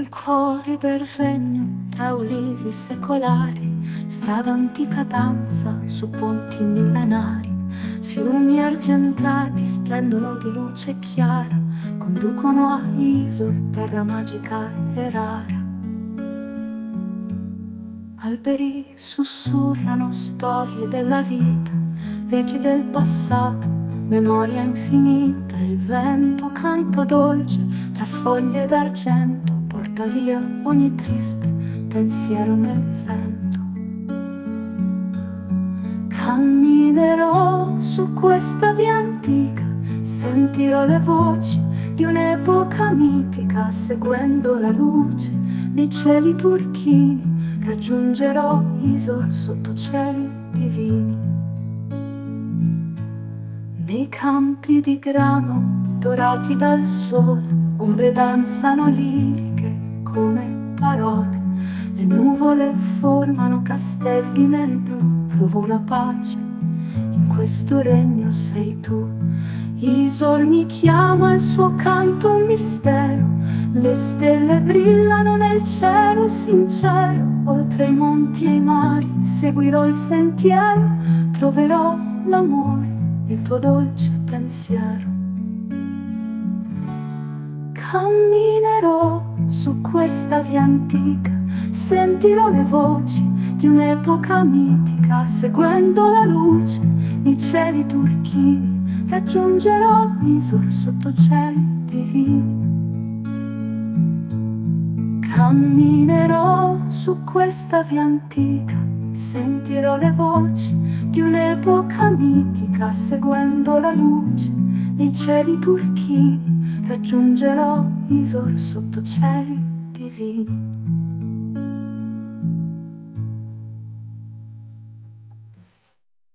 cuori del regno, tra ulivi secolari, strada antica danza su ponti millenari. Fiumi argentati splendono di luce chiara, conducono a Isor, terra magica e rara. Alberi sussurrano storie della vita, echi del passato, memoria infinita. Il vento canta dolce tra foglie d'argento, porta via ogni triste pensiero nel vento. Camminerò su questa via antica, sentirò le voci di un'epoca mitica, seguendo la luce nei cieli turchini. Raggiungerò Isor sotto cieli divini. Nei campi di grano dorati dal sole, ombre danzano liriche come parole. Le nuvole formano castelli nel blu, provo la pace, in questo regno sei tu. Isor mi chiama, il suo canto un mistero, le stelle brillano nel cielo sincero. Oltre i monti e i mari seguirò il sentiero, troverò l'amore, il tuo dolce pensiero. Camminerò su questa via antica, sentirò le voci di un'epoca mitica, seguendo la luce nei cieli turchini. Raggiungerò Isor sotto cieli divini. Camminerò su questa via antica, sentirò le voci di un'epoca mitica, seguendo la luce nei cieli turchini. Raggiungerò Isor sotto cieli divini.